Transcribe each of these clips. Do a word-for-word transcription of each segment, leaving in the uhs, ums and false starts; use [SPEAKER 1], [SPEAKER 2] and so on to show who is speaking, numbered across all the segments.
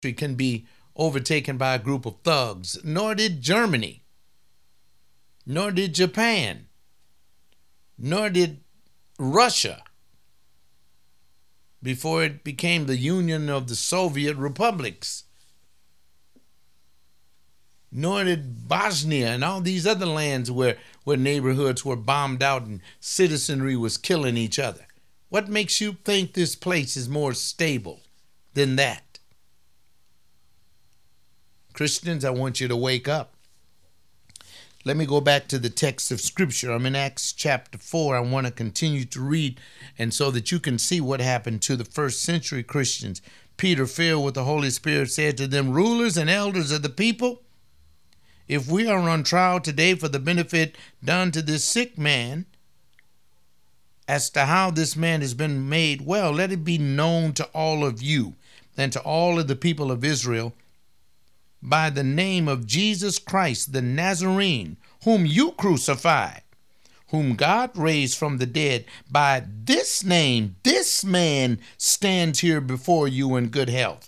[SPEAKER 1] can be overtaken by a group of thugs, nor did Germany, nor did Japan, nor did Russia before it became the Union of the Soviet Republics, nor did Bosnia and all these other lands where, where neighborhoods were bombed out and citizenry was killing each other. What makes you think this place is more stable than that? Christians, I want you to wake up. Let me go back to the text of Scripture. I'm in Acts chapter four. I want to continue to read, and so that you can see what happened to the first century Christians. Peter, filled with the Holy Spirit, said to them, "Rulers and elders of the people, if we are on trial today for the benefit done to this sick man, as to how this man has been made well, let it be known to all of you and to all of the people of Israel, by the name of Jesus Christ, the Nazarene, whom you crucified, whom God raised from the dead. By this name, this man stands here before you in good health.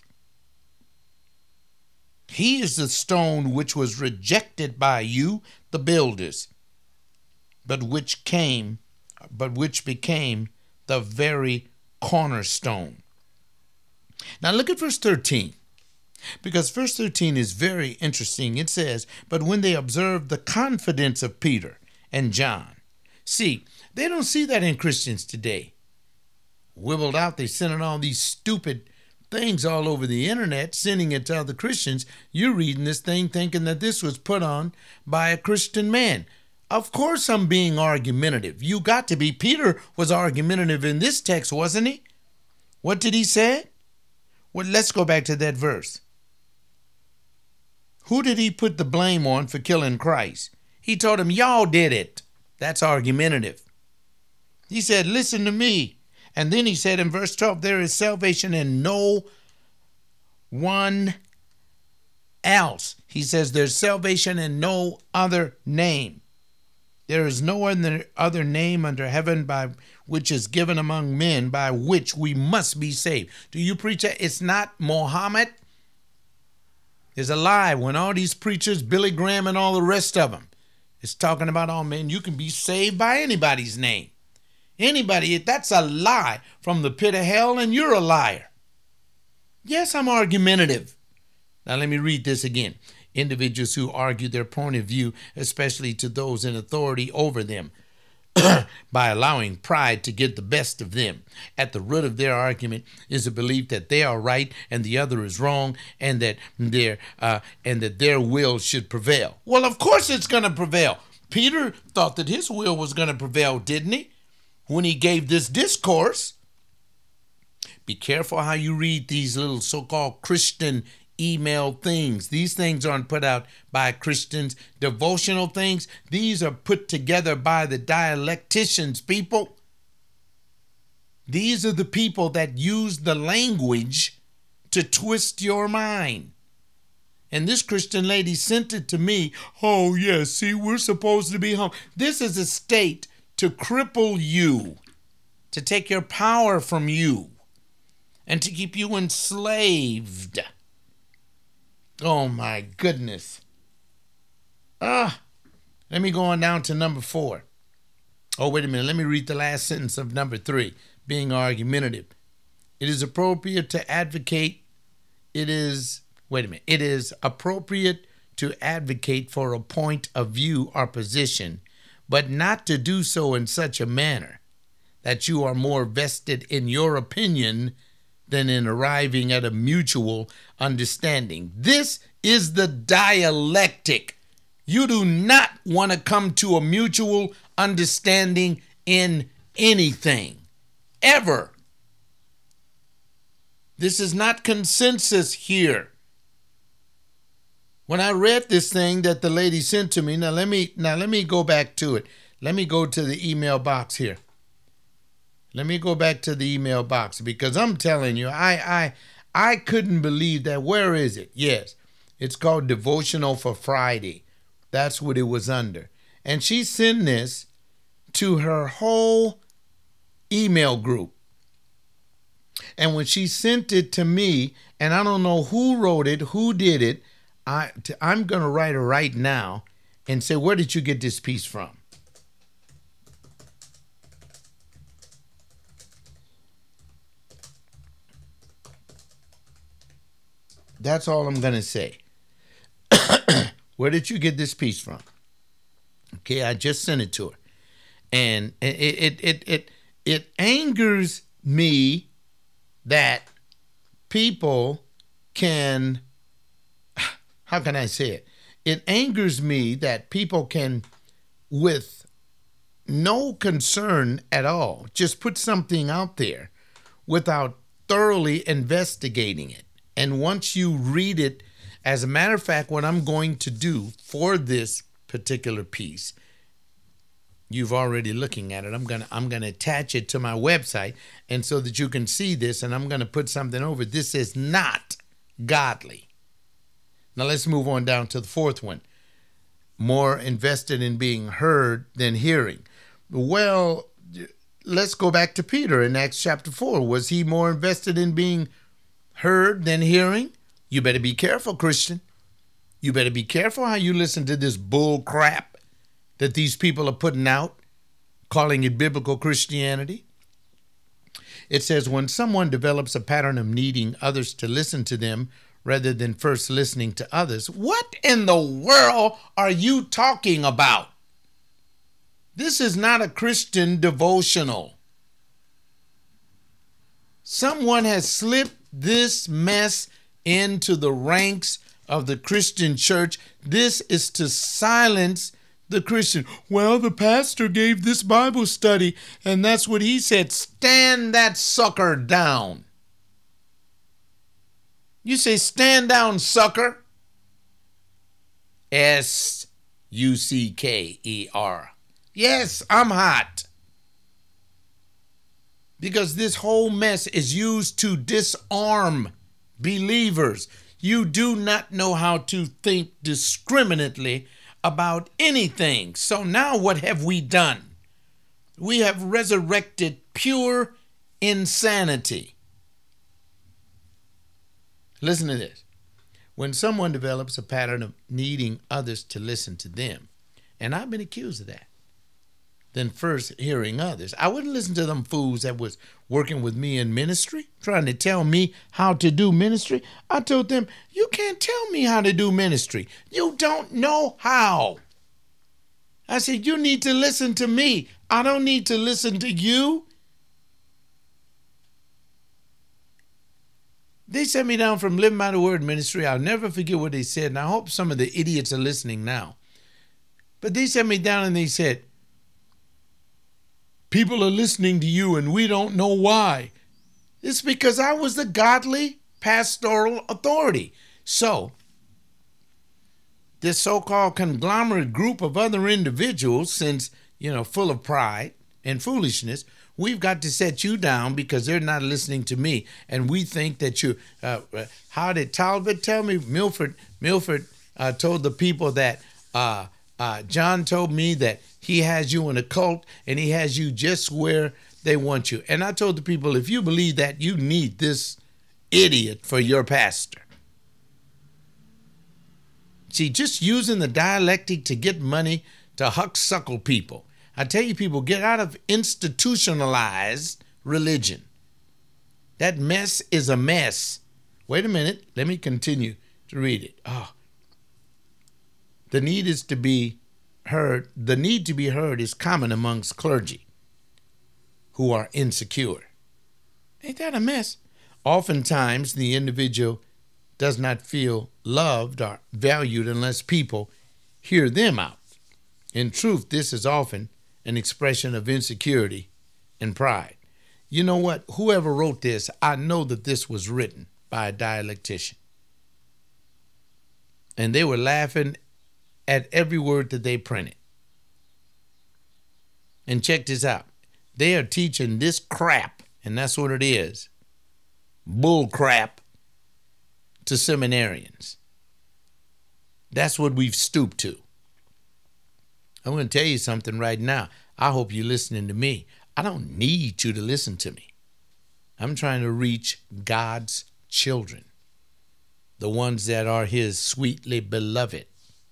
[SPEAKER 1] He is the stone which was rejected by you, the builders, but which came, but which became the very cornerstone." Now look at verse thirteen. Because verse thirteen is very interesting. It says, "But when they observed the confidence of Peter and John." See, they don't see that in Christians today. Wibbled out, they sending all these stupid things all over the internet, sending it to other Christians. You're reading this thing thinking that this was put on by a Christian man. Of course I'm being argumentative. You got to be. Peter was argumentative in this text, wasn't he? What did he say? Well, let's go back to that verse. Who did he put the blame on for killing Christ? He told him, y'all did it. That's argumentative. He said, listen to me. And then he said in verse twelve, there is salvation in no one else. He says there's salvation in no other name. There is no other, other name under heaven by which is given among men by which we must be saved. Do you preach that? It's not Mohammed. It's a lie. When all these preachers, Billy Graham and all the rest of them, is talking about, oh man, you can be saved by anybody's name. Anybody, that's a lie from the pit of hell, and you're a liar. Yes, I'm argumentative. Now let me read this again. Individuals who argue their point of view, especially to those in authority over them, by allowing pride to get the best of them. At the root of their argument is a belief that they are right and the other is wrong, and that their uh, and that their will should prevail. Well, of course it's going to prevail. Peter thought that his will was going to prevail, didn't he? When he gave this discourse. Be careful how you read these little so-called Christian email things. These things aren't put out by Christians. Devotional things, these are put together by the dialecticians, people. These are the people that use the language to twist your mind. And this Christian lady sent it to me. Oh, yes, see, we're supposed to be home. This is a state to cripple you, to take your power from you, and to keep you enslaved. Oh, my goodness. Ah, let me go on down to number four. Oh, wait a minute. Let me read the last sentence of number three, being argumentative. It is appropriate to advocate. It is, wait a minute. It is appropriate to advocate for a point of view or position, but not to do so in such a manner that you are more vested in your opinion than in arriving at a mutual understanding. This is the dialectic. You do not want to come to a mutual understanding in anything, ever. This is not consensus here. When I read this thing that the lady sent to me, now let me now let me go back to it. Let me go to the email box here. Let me go back to the email box, because I'm telling you, I I I couldn't believe that. Where is it? Yes, it's called Devotional for Friday. That's what it was under. And she sent this to her whole email group. And when she sent it to me, and I don't know who wrote it, who did it, I, t- I'm going to write her right now and say, where did you get this piece from? That's all I'm going to say. Where did you get this piece from? Okay, I just sent it to her. And it it it it, it angers me that people can, how can I say it? It angers me that people can, with no concern at all, just put something out there without thoroughly investigating it. And once you read it, as a matter of fact, what I'm going to do for this particular piece, you've already looking at it. I'm gonna I'm gonna attach it to my website, and so that you can see this, and I'm gonna put something over. This is not godly. Now let's move on down to the fourth one. More invested in being heard than hearing. Well, let's go back to Peter in Acts chapter four. Was he more invested in being heard than hearing? You better be careful, Christian. You better be careful how you listen to this bull crap that these people are putting out, calling it biblical Christianity. It says, when someone develops a pattern of needing others to listen to them rather than first listening to others, what in the world are you talking about? This is not a Christian devotional. Someone has slipped this mess into the ranks of the Christian church. This is to silence the Christian. Well, the pastor gave this Bible study, and that's what he said. Stand that sucker down. You say, stand down, sucker. S U C K E R. Yes, I'm hot. Because this whole mess is used to disarm believers. You do not know how to think discriminately about anything. So now what have we done? We have resurrected pure insanity. Listen to this. When someone develops a pattern of needing others to listen to them, and I've been accused of that, than first hearing others. I wouldn't listen to them fools that was working with me in ministry, trying to tell me how to do ministry. I told them, you can't tell me how to do ministry. You don't know how. I said, you need to listen to me. I don't need to listen to you. They sent me down from Living by the Word ministry. I'll never forget what they said, and I hope some of the idiots are listening now. But they sent me down and they said, people are listening to you and we don't know why. It's because I was the godly pastoral authority. So, this so-called conglomerate group of other individuals, since, you know, full of pride and foolishness, we've got to set you down because they're not listening to me. And we think that you, uh, uh, how did Talbot tell me? Milford, Milford uh, told the people that uh, uh, John told me that he has you in a cult, and he has you just where they want you. And I told the people, if you believe that, you need this idiot for your pastor. See, just using the dialectic to get money to hucksuckle people. I tell you, people, get out of institutionalized religion. That mess is a mess. Wait a minute. Let me continue to read it. Oh. The need is to be heard, the need to be heard is common amongst clergy who are insecure. Ain't that a mess? Oftentimes, the individual does not feel loved or valued unless people hear them out. In truth, this is often an expression of insecurity and pride. You know what? Whoever wrote this, I know that this was written by a dialectician. And they were laughing at every word that they printed. And check this out. They are teaching this crap, and that's what it is, bull crap, to seminarians. That's what we've stooped to. I'm going to tell you something right now. I hope you're listening to me. I don't need you to listen to me. I'm trying to reach God's children, the ones that are his sweetly beloved.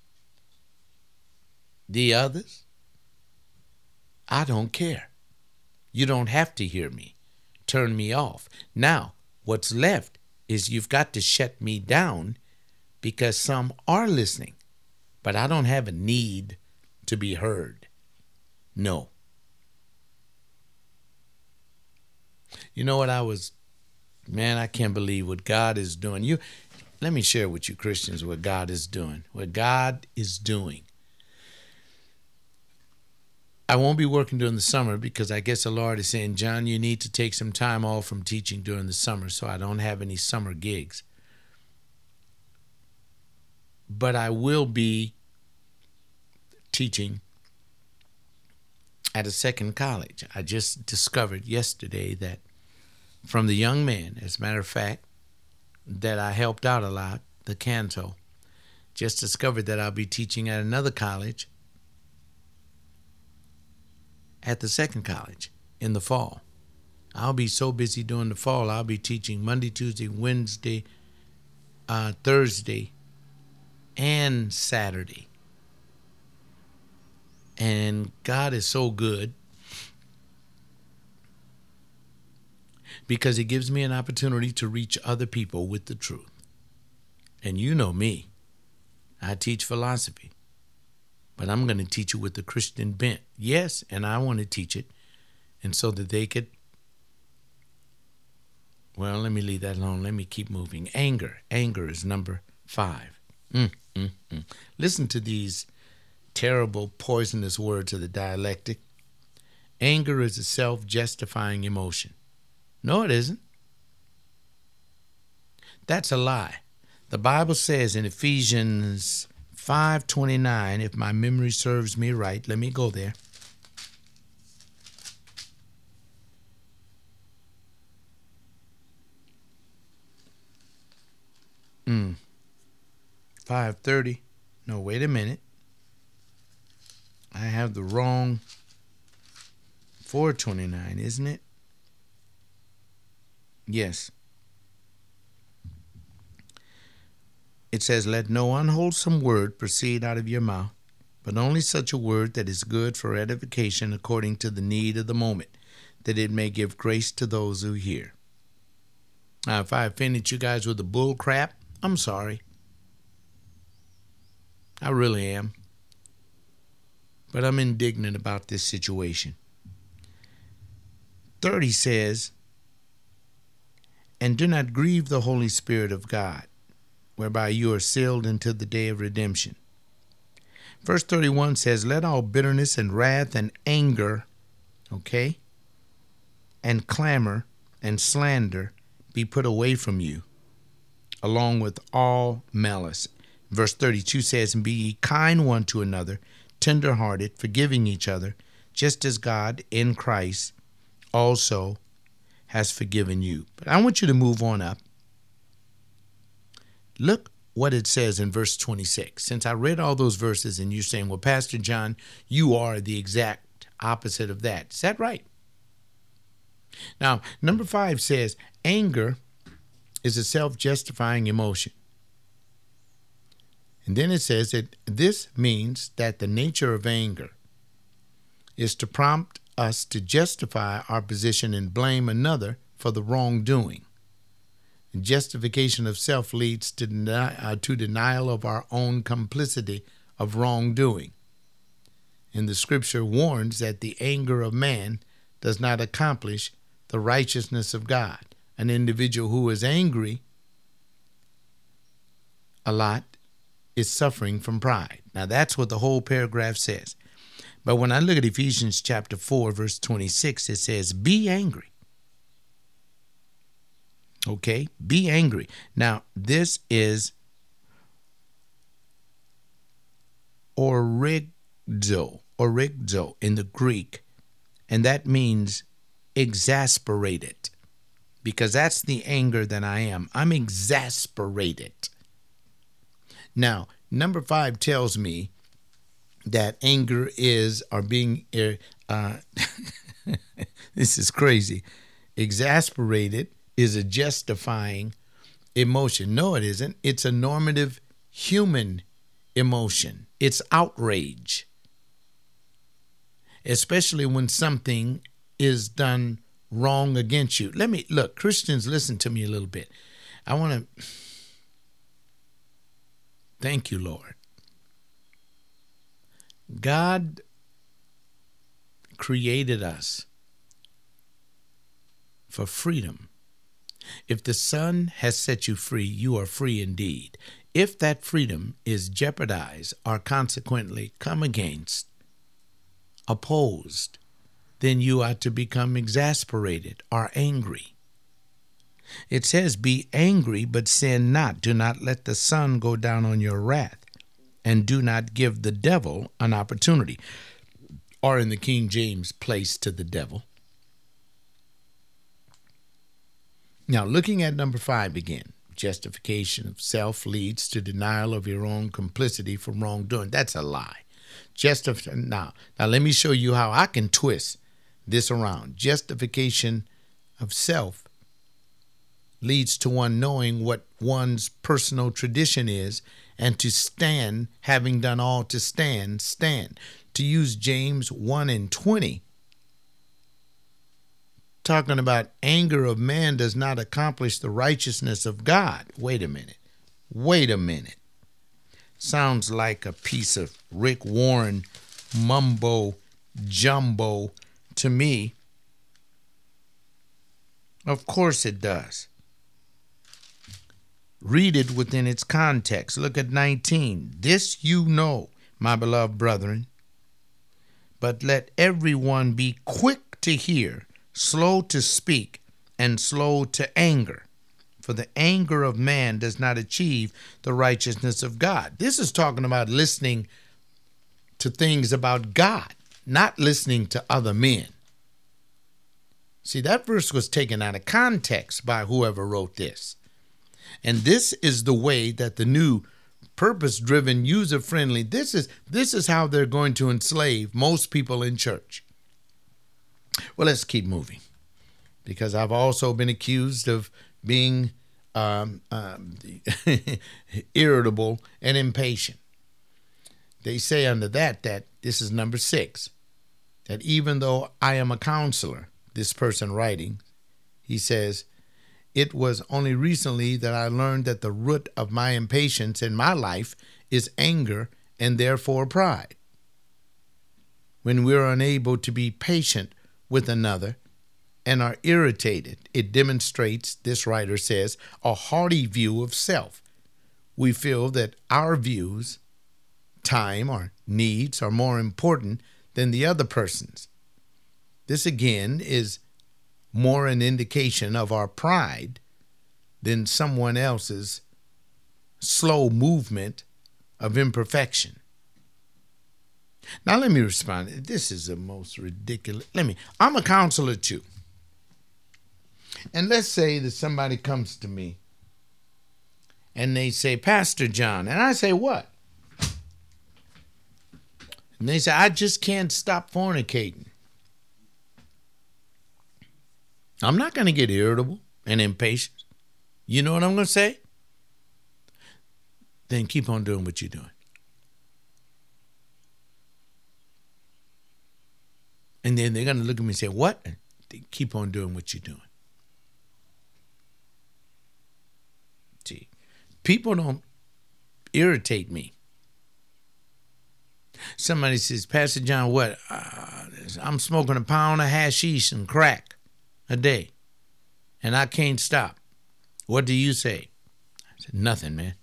[SPEAKER 1] The others, I don't care. You don't have to hear me. Turn me off. Now, what's left is you've got to shut me down because some are listening, but I don't have a need to be heard. No. You know what I was, man, I can't believe what God is doing. You, let me share with you Christians what God is doing. What God is doing. I won't be working during the summer because I guess the Lord is saying, John, you need to take some time off from teaching during the summer, so I don't have any summer gigs. But I will be teaching at a second college. I just discovered yesterday that from the young man, as a matter of fact, that I helped out a lot, the Canto, just discovered that I'll be teaching at another college at the second college in the fall. I'll be so busy during the fall, I'll be teaching Monday, Tuesday, Wednesday, uh, Thursday, and Saturday. And God is so good because he gives me an opportunity to reach other people with the truth. And you know me, I teach philosophy, but I'm going to teach it with the Christian bent. Yes, and I want to teach it, and so that they could, well, let me leave that alone. Let me keep moving. Anger. Anger is number five. Mm, mm, mm. Listen to these terrible, poisonous words of the dialectic. Anger is a self-justifying emotion. No, it isn't. That's a lie. The Bible says in Ephesians five twenty-nine, if my memory serves me right, let me go there. Mm. five thirty. No, wait a minute. I have the wrong four twenty-nine, isn't it? Yes. It says, let no unwholesome word proceed out of your mouth, but only such a word that is good for edification according to the need of the moment, that it may give grace to those who hear. Now, if I offended you guys with the bull crap, I'm sorry. I really am. But I'm indignant about this situation. thirty says, and do not grieve the Holy Spirit of God, whereby you are sealed until the day of redemption. Verse thirty-one says, let all bitterness and wrath and anger, okay, and clamor and slander be put away from you, along with all malice. Verse thirty-two says, and be ye kind one to another, tender-hearted, forgiving each other, just as God in Christ also has forgiven you. But I want you to move on up. Look what it says in verse twenty-six. Since I read all those verses and you're saying, well, Pastor John, you are the exact opposite of that. Is that right? Now, number five says, anger is a self-justifying emotion. And then it says that this means that the nature of anger is to prompt us to justify our position and blame another for the wrongdoing. Justification of self leads to, deny, uh, to denial of our own complicity of wrongdoing. And the scripture warns that the anger of man does not accomplish the righteousness of God. An individual who is angry a lot is suffering from pride. Now that's what the whole paragraph says. But when I look at Ephesians chapter four, verse twenty-six, it says, be angry. Okay, be angry. Now, this is origzo, origzo in the Greek, and that means exasperated, because that's the anger that I am. I'm exasperated. Now, number five tells me that anger is, or being, uh, this is crazy. Exasperated is a justifying emotion. No, it isn't. It's a normative human emotion. It's outrage, especially when something is done wrong against you. Let me, look, Christians, listen to me a little bit. I want to thank you, Lord. God created us for freedom. If the Son has set you free, you are free indeed. If that freedom is jeopardized or consequently come against, opposed, then you are to become exasperated or angry. It says, be angry, but sin not. Do not let the sun go down on your wrath, and do not give the devil an opportunity. Or in the King James, place to the devil. Now, looking at number five again, justification of self leads to denial of your own complicity for wrongdoing. That's a lie. Justif- now, now, let me show you how I can twist this around. Justification of self leads to one knowing what one's personal tradition is, and to stand, having done all to stand, stand. To use James one and twenty, talking about anger of man does not accomplish the righteousness of God. Wait a minute. Wait a minute. Sounds like a piece of Rick Warren mumbo jumbo to me. Of course it does. Read it within its context. Look at nineteen. This you know, my beloved brethren, but let everyone be quick to hear, slow to speak, and slow to anger. For the anger of man does not achieve the righteousness of God. This is talking about listening to things about God, not listening to other men. See, that verse was taken out of context by whoever wrote this. And this is the way that the new purpose-driven, user-friendly, this is this is how they're going to enslave most people in church. Well, let's keep moving, because I've also been accused of being um, um, irritable and impatient. They say under that, that this is number six, that even though I am a counselor, this person writing, he says, it was only recently that I learned that the root of my impatience in my life is anger and therefore pride. When we're unable to be patient with another and are irritated, it demonstrates, this writer says, a haughty view of self. We feel that our views, time, or needs are more important than the other person's. This again is more an indication of our pride than someone else's slow movement of imperfection. Now let me respond. This is the most ridiculous. Let me, I'm a counselor too. And let's say that somebody comes to me and they say, Pastor John, and I say, what? And they say, I just can't stop fornicating. I'm not going to get irritable and impatient. You know what I'm going to say? Then keep on doing what you're doing. And then they're going to look at me and say, what? They keep on doing what you're doing. See, people don't irritate me. Somebody says, Pastor John, what? Uh, I'm smoking a pound of hashish and crack a day, and I can't stop. What do you say? I said, nothing, man.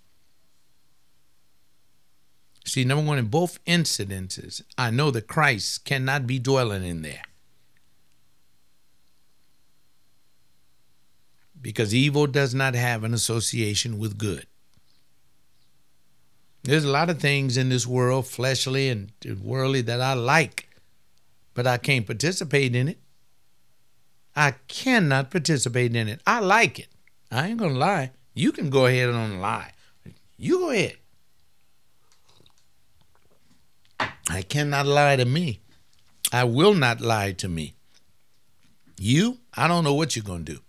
[SPEAKER 1] See, number one, in both incidences, I know that Christ cannot be dwelling in there, because evil does not have an association with good. There's a lot of things in this world, fleshly and worldly, that I like, but I can't participate in it. I cannot participate in it. I like it. I ain't going to lie. You can go ahead and lie. You go ahead. I cannot lie to me. I will not lie to me. You, I don't know what you're going to do.